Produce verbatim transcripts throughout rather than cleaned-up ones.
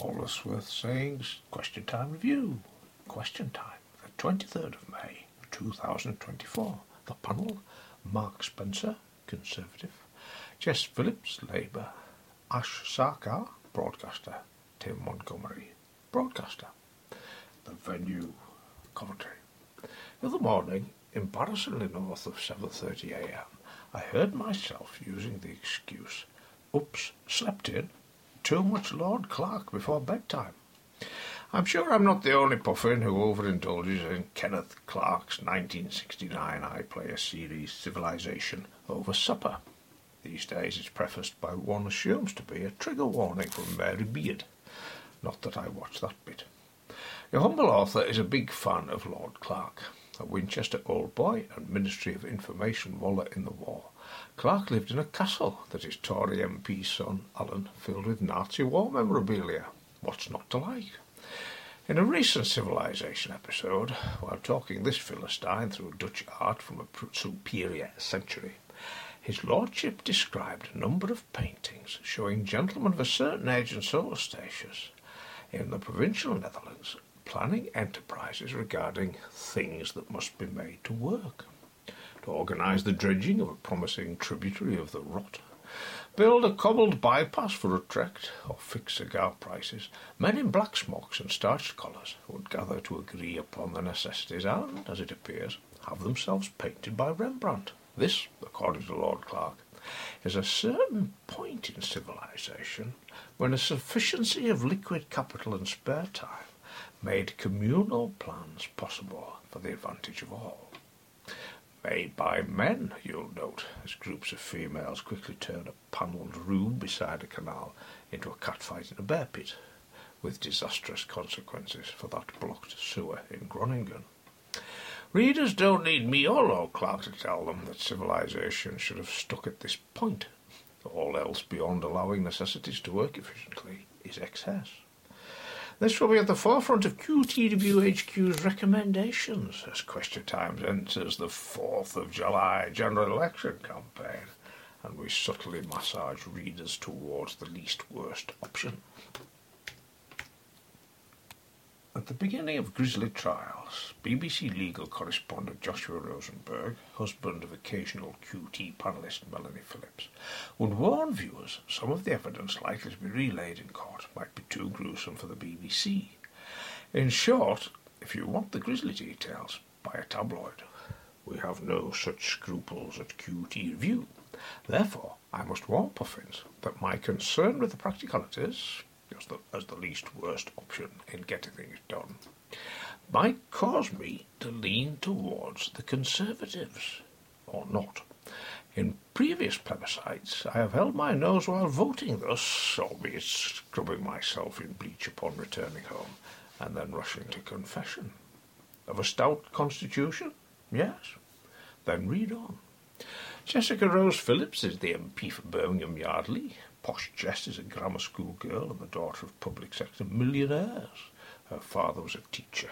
Hollisworth Sayings Question Time Review. Question Time, the twenty-third of May, two thousand twenty-four. The panel, Mark Spencer, Conservative, Jess Phillips, Labour, Ash Sarkar, Broadcaster, Tim Montgomery, Broadcaster. The venue, Coventry. The other morning, embarrassingly north of seven thirty a m, I heard myself using the excuse, oops, slept in, too much Lord Clark before bedtime. I'm sure I'm not the only puffin who overindulges in Kenneth Clark's nineteen sixty-nine iPlayer series Civilization over supper. These days it's prefaced by what one assumes to be a trigger warning from Mary Beard. Not that I watch that bit. Your humble author is a big fan of Lord Clark, a Winchester old boy and Ministry of Information waller in the war. Clark lived in a castle that his Tory M P's son, Alan, filled with Nazi war memorabilia. What's not to like? In a recent Civilization episode, while talking this Philistine through Dutch art from a superior century, his lordship described a number of paintings showing gentlemen of a certain age and solar status in the provincial Netherlands planning enterprises regarding things that must be made to work. To organise the dredging of a promising tributary of the Rot, build a cobbled bypass for Utrecht, or fix cigar prices, men in black smocks and starched collars would gather to agree upon the necessities and, as it appears, have themselves painted by Rembrandt. This, according to Lord Clark, is a certain point in civilization when a sufficiency of liquid capital and spare time made communal plans possible for the advantage of all. Made by men, you'll note, as groups of females quickly turn a panelled room beside a canal into a catfight in a bear pit, with disastrous consequences for that blocked sewer in Groningen. Readers don't need me or Lord Clark to tell them that civilization should have stuck at this point. All else beyond allowing necessities to work efficiently is excess. This will be at the forefront of Q T W H Q's recommendations as Question Times enters the fourth of July general election campaign, and we subtly massage readers towards the least worst option. At the beginning of grisly trials, B B C legal correspondent Joshua Rosenberg, husband of occasional Q T panellist Melanie Phillips, would warn viewers some of the evidence likely to be relayed in court might be too gruesome for the B B C. In short, if you want the grisly details, buy a tabloid. We have no such scruples at Q T Review. Therefore, I must warn puffins that my concern with the practicalities, As the, as the least worst option in getting things done, might cause me to lean towards the Conservatives, or not. In previous plebiscites, I have held my nose while voting thus, albeit scrubbing myself in bleach upon returning home, and then rushing to confession. Of a stout constitution? Yes. Then read on. Jessica Rose Phillips is the M P for Birmingham Yardley. Posh Jess is a grammar school girl and the daughter of public sector millionaires. Her father was a teacher.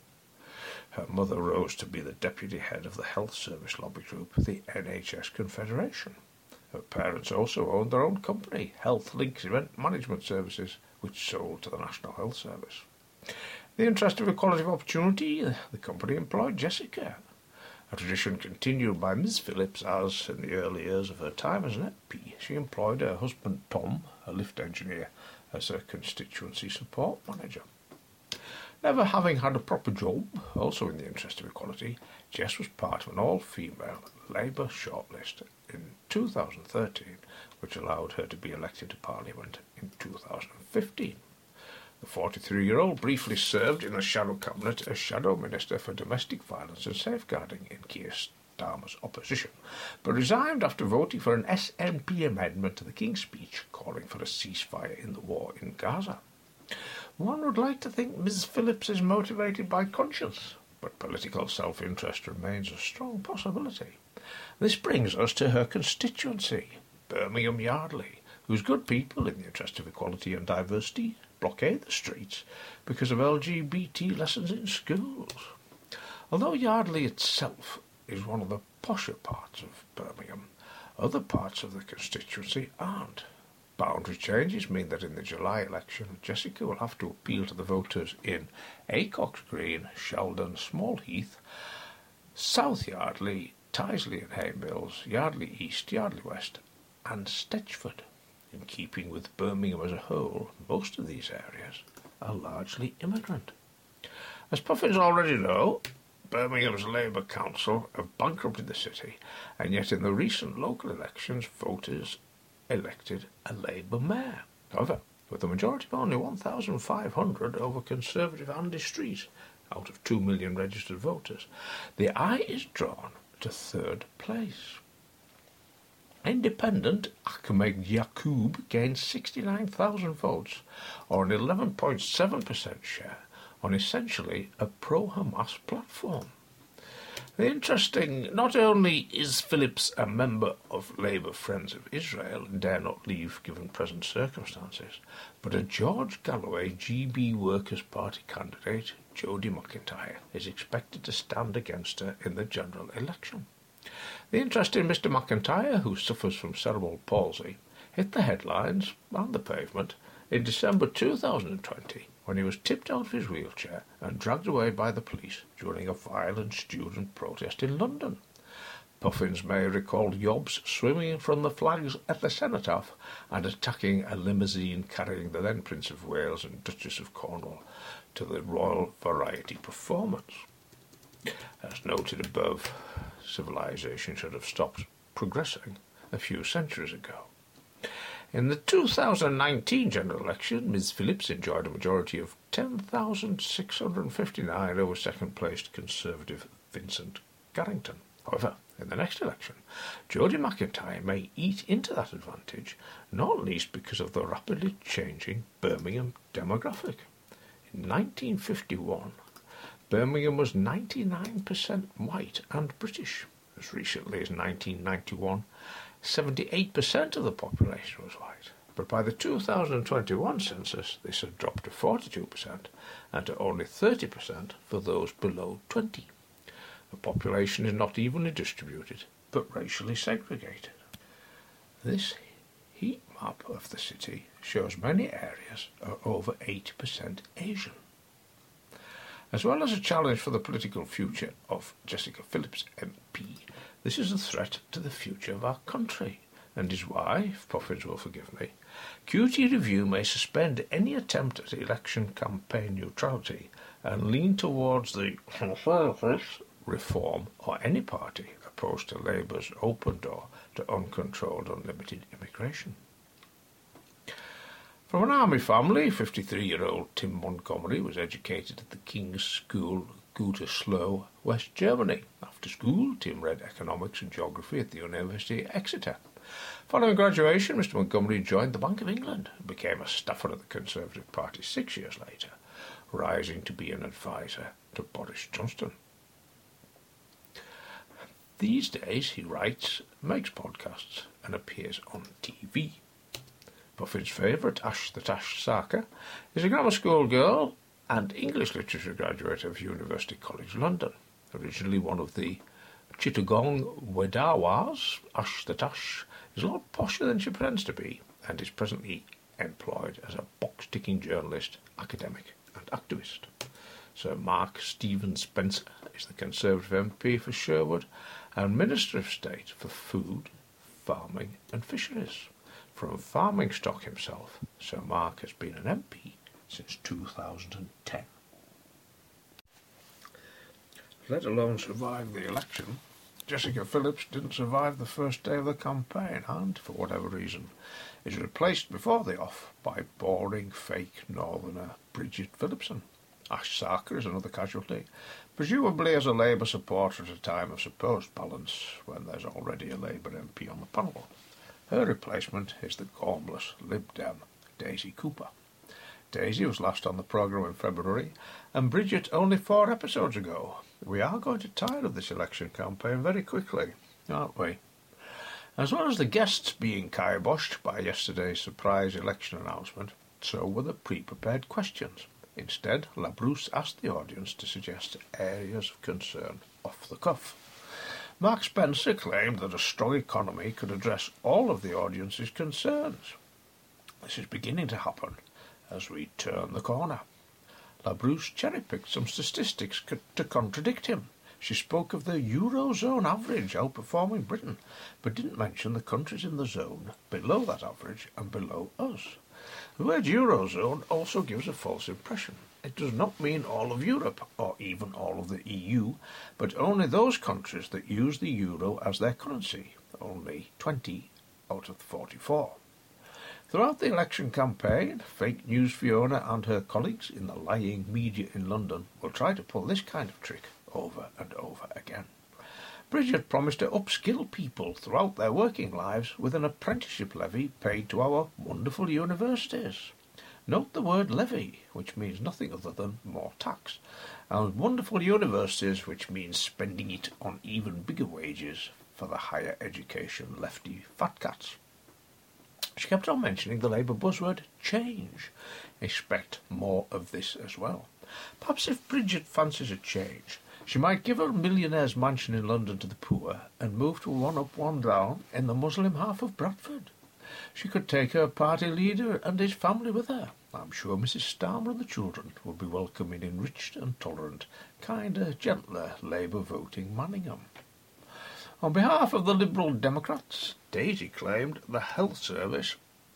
Her mother rose to be the deputy head of the health service lobby group, the N H S Confederation. Her parents also owned their own company, Health Links Event Management Services, which sold to the National Health Service. In the interest of equality of opportunity, the company employed Jessica, a tradition continued by Miz Phillips as, in the early years of her time as an M P, she employed her husband Tom, a lift engineer, as her constituency support manager. Never having had a proper job, also in the interest of equality, Jess was part of an all-female Labour shortlist in two thousand thirteen, which allowed her to be elected to Parliament in two thousand fifteen. The forty-three-year-old briefly served in a shadow cabinet as Shadow Minister for Domestic Violence and Safeguarding in Keir Starmer's opposition, but resigned after voting for an S N P amendment to the King's Speech calling for a ceasefire in the war in Gaza. One would like to think Miz Phillips is motivated by conscience, but political self-interest remains a strong possibility. This brings us to her constituency, Birmingham Yardley, whose good people, in the interest of equality and diversity, blockade the streets because of L G B T lessons in schools. Although Yardley itself is one of the posher parts of Birmingham, other parts of the constituency aren't. boundary changes mean that in the July election, Jessica will have to appeal to the voters in Acox Green, Sheldon, Smallheath, South Yardley, Tyseley and Haymills, Yardley East, Yardley West and Stetchford. In keeping with Birmingham as a whole, most of these areas are largely immigrant. As puffins already know, Birmingham's Labour Council have bankrupted the city, and yet in the recent local elections, voters elected a Labour mayor. However, with a majority of only one thousand five hundred over Conservative Andy Street, out of two million registered voters, the eye is drawn to third place. Independent Ahmed Yaqub gained sixty-nine thousand votes, or an eleven point seven percent share, on essentially a pro-Hamas platform. The interesting, not only is Phillips a member of Labour Friends of Israel and dare not leave given present circumstances, but a George Galloway G B Workers' Party candidate, Jodie McIntyre, is expected to stand against her in the general election. The interesting Mister McIntyre, who suffers from cerebral palsy, hit the headlines and the pavement in December two thousand twenty when he was tipped out of his wheelchair and dragged away by the police during a violent student protest in London. Puffins may recall Yobbs swimming from the flags at the Cenotaph and attacking a limousine carrying the then Prince of Wales and Duchess of Cornwall to the Royal Variety performance. As noted above, civilization should have stopped progressing a few centuries ago. In the two thousand nineteen general election, Miz Phillips enjoyed a majority of ten thousand six hundred fifty-nine over second-placed Conservative Vincent Carrington. However, in the next election, Jodie McIntyre may eat into that advantage, not least because of the rapidly changing Birmingham demographic. In nineteen fifty-one, Birmingham was ninety-nine percent white and British. As recently as nineteen ninety-one, seventy-eight percent of the population was white. But by the two thousand twenty-one census, this had dropped to forty-two percent and to only thirty percent for those below twenty. The population is not evenly distributed, but racially segregated. This heat map of the city shows many areas are over eighty percent Asian. As well as a challenge for the political future of Jessica Phillips M P, this is a threat to the future of our country, and is why, if Puffins will forgive me, Q T Review may suspend any attempt at election campaign neutrality and lean towards the Reform or any party opposed to Labour's open door to uncontrolled unlimited immigration. From an army family, fifty-three-year-old Tim Montgomery was educated at the King's School, Gütersloh, West Germany. After school, Tim read economics and geography at the University of Exeter. Following graduation, Mister Montgomery joined the Bank of England and became a staffer of the Conservative Party six years later, rising to be an advisor to Boris Johnson. These days, he writes, makes podcasts, and appears on T V. Puffin's favourite, Ash the Tash Sarkar, is a grammar school girl and English literature graduate of University College London. Originally one of the Chittagong Wedawas, Ash the Tash is a lot posher than she pretends to be, and is presently employed as a box-ticking journalist, academic and activist. Sir Mark Stephen Spencer is the Conservative M P for Sherwood and Minister of State for Food, Farming and Fisheries. From farming stock himself, Sir Mark has been an M P since two thousand ten. Let alone survive the election, Jessica Phillips didn't survive the first day of the campaign and, for whatever reason, is replaced before the off by boring, fake northerner Bridget Phillipson. Ash Sarkar is another casualty, presumably as a Labour supporter at a time of supposed balance when there's already a Labour M P on the panel. Her replacement is the gormless Lib Dem Daisy Cooper. Daisy was last on the programme in February, and Bridget only four episodes ago. We are going to tire of this election campaign very quickly, aren't we? As well as the guests being kiboshed by yesterday's surprise election announcement, so were the pre-prepared questions. Instead, Labrousse asked the audience to suggest areas of concern off the cuff. Mark Spencer claimed that a strong economy could address all of the audience's concerns. This is beginning to happen as we turn the corner. Labrousse cherry-picked some statistics to contradict him. She spoke of the Eurozone average outperforming Britain, but didn't mention the countries in the zone below that average and below us. The word Eurozone also gives a false impression. It does not mean all of Europe, or even all of the E U, but only those countries that use the euro as their currency, only twenty out of forty-four. Throughout the election campaign, Fake News Fiona and her colleagues in the lying media in London will try to pull this kind of trick over and over again. Bridget promised to upskill people throughout their working lives with an apprenticeship levy paid to our wonderful universities. Note the word levy, which means nothing other than more tax, and wonderful universities, which means spending it on even bigger wages for the higher education lefty fat cats. She kept on mentioning the Labour buzzword change. Expect more of this as well. Perhaps if Bridget fancies a change, she might give her millionaire's mansion in London to the poor and move to one up, one down in the Muslim half of Bradford. She could take her party leader and his family with her. I'm sure Missus Starmer and the children would be welcome in enriched and tolerant, kinder, gentler Labour voting Manningham. On behalf of the Liberal Democrats, Daisy claimed the health service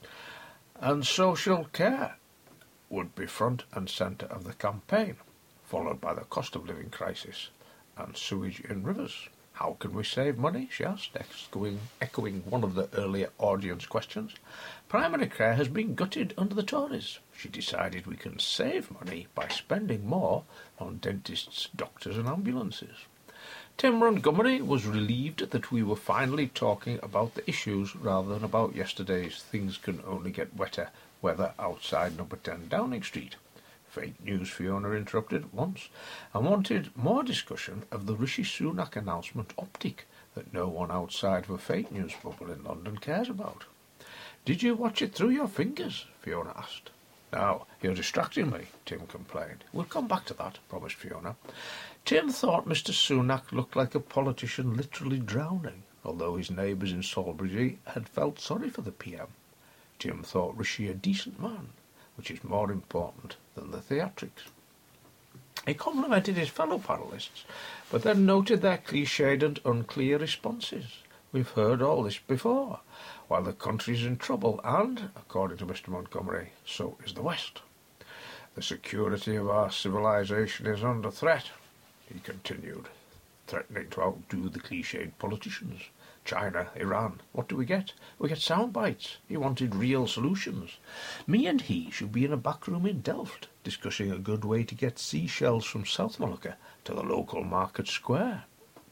and social care would be front and centre of the campaign, followed by the cost of living crisis and sewage in rivers. How can we save money, she asked, echoing, echoing one of the earlier audience questions. Primary care has been gutted under the Tories. She decided we can save money by spending more on dentists, doctors and ambulances. Tim Montgomery was relieved that we were finally talking about the issues rather than about yesterday's things can only get wetter weather outside number ten Downing Street. Fake News Fiona interrupted at once and wanted more discussion of the Rishi Sunak announcement optic that no one outside of a fake news bubble in London cares about. Did you watch it through your fingers? Fiona asked. Now, you're distracting me, Tim complained. We'll come back to that, promised Fiona. Tim thought Mister Sunak looked like a politician literally drowning, although his neighbours in Salisbury had felt sorry for the P M. Tim thought Rishi a decent man, which is more important than the theatrics. He complimented his fellow panellists, but then noted their cliched and unclear responses. We've heard all this before, while the country's in trouble and, according to Mister Montgomery, so is the West. The security of our civilization is under threat, he continued, threatening to outdo the cliched politicians. China, Iran, what do we get? We get sound bites. He wanted real solutions. Me and he should be in a back room in Delft, discussing a good way to get seashells from South Molucca to the local market square.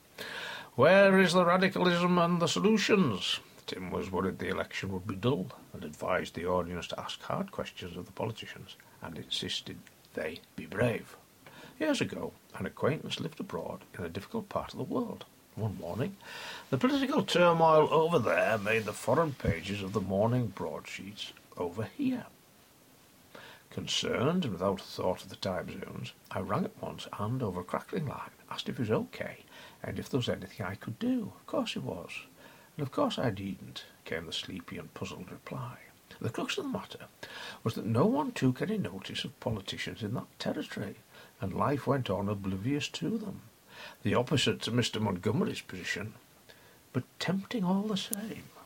Where is the radicalism and the solutions? Tim was worried the election would be dull and advised the audience to ask hard questions of the politicians and insisted they be brave. Years ago, an acquaintance lived abroad in a difficult part of the world. One morning, the political turmoil over there made the foreign pages of the morning broadsheets over here. Concerned and without a thought of the time zones, I rang at once and, over a crackling line, asked if it was okay and if there was anything I could do. Of course it was. And of course I needn't, came the sleepy and puzzled reply. The crux of the matter was that no one took any notice of politicians in that territory, and life went on oblivious to them. The opposite to Mister Montgomery's position, but tempting all the same.